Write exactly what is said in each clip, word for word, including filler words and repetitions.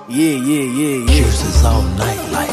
Yeah, yeah, yeah, yeah. Pierces all night like.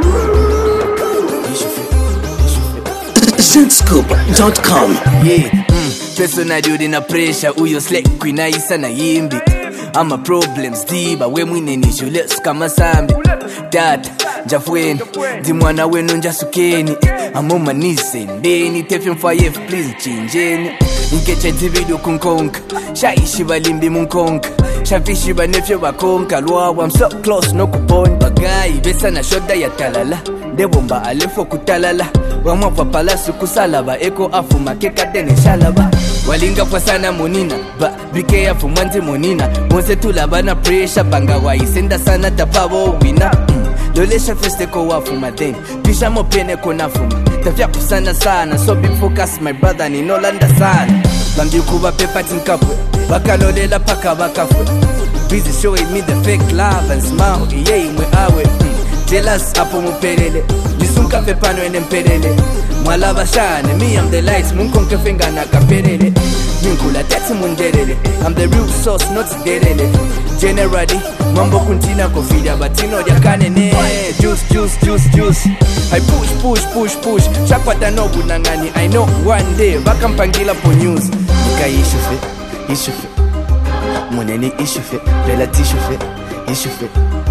Synthscoop dot com. Yeah, mm. Personal dude in a pressure. Uyo slack queen isa na yimbi. Ama problems diba we mwine nisho let's kama sambi. Dad, njafweni ndi mwana wenu njasukeni. Amoma nise ndeni tefim five please chinjeni. Nkeche video kunkonka. Shaishi balimbi munkonka. Shafishi banefye bakonka. Lwawa I'm so close no kuponi. Bagayi besa na shoda ya talala. Debomba alefo kutalala. Wamwa palasu kusalaba eko afuma keka dene shalaba. Walinga kwa sana monina ba bike ya fumanzi monina. Monse tulabana pressure banga wa isenda sana tapabo wina. mm. Lolesha feste ko wafuma then pisha mopene kona fuma. Tafya kusana sana so be focus my brother ni nolanda sana. Bambi kuba pepa tinkapwe bakalolela paka bakafwe. Busy showing me the fake love and smile. Yeah mwe awe mm. Jealous apo mupelele Nisunka pepano ene mpelele Mwalaba shane Me I'm the lights Munkonke finga na kapelele Minkula tati mundelele I'm the real sauce not delele Generally Mambo kuntina kofida Batino ya kanene Juice juice juice juice I push push push push Chakwata no bunangani I know one day Baka mpangila po news Nika ishufe Ishufe Muneni ishufe Bela tishufe Ishufe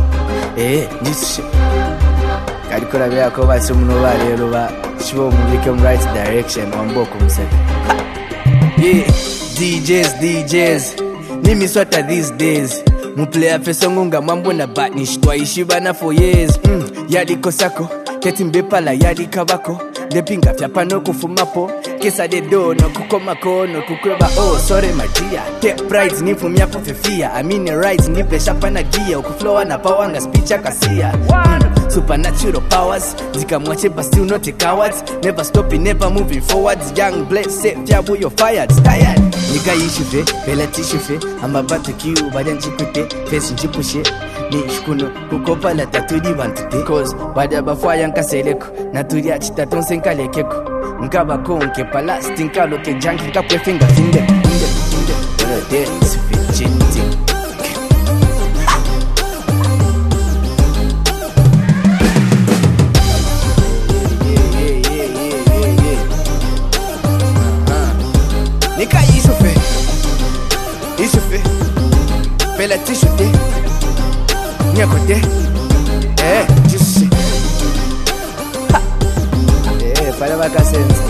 Eh, nishe Kadikora bya ko basi muno ba rero ba shibo mubike mu right direction wamboko museke. Yeah, D Js D Js Nimi swata these days Mu player fesongo nga mambo na batnish Twaishibana for years mm, Yadi kosako Keti mbepala yadi kabako Depinga fyapano kufumapo Kesa de do no kukomako no kukweba. Oh sorry my dear Take pride nifu miapo fefia I mean right nipe shapana gia Ukuflowa na power nga speech akasia mm, Supernatural powers Zika mwache but still not a cowards. Never stopping, never moving forwards. Young blessed, safe, jabu, you're fired, tired. Nika yishufe, bela tishufe I'm about to kill, badan chipute Face nchipushe, ni shukuno Kukopa la tatudi bantute Cause, bada bafwa yanka seleko Naturi achita tonse nkalekeko Nkaba konke palasti nkalo ke janki Kapwe finger finde, finde, finde Wala de, sufi chinti Nika yishufe, yishufe Bela tishufe Nyakote Eh, jishe Ha Eh, pala baka sense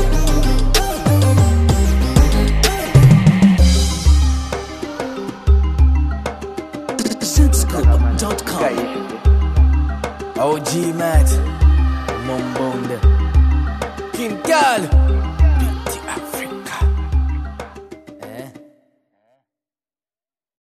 Synthscoop dot com. O G Matt Mombonde King Gal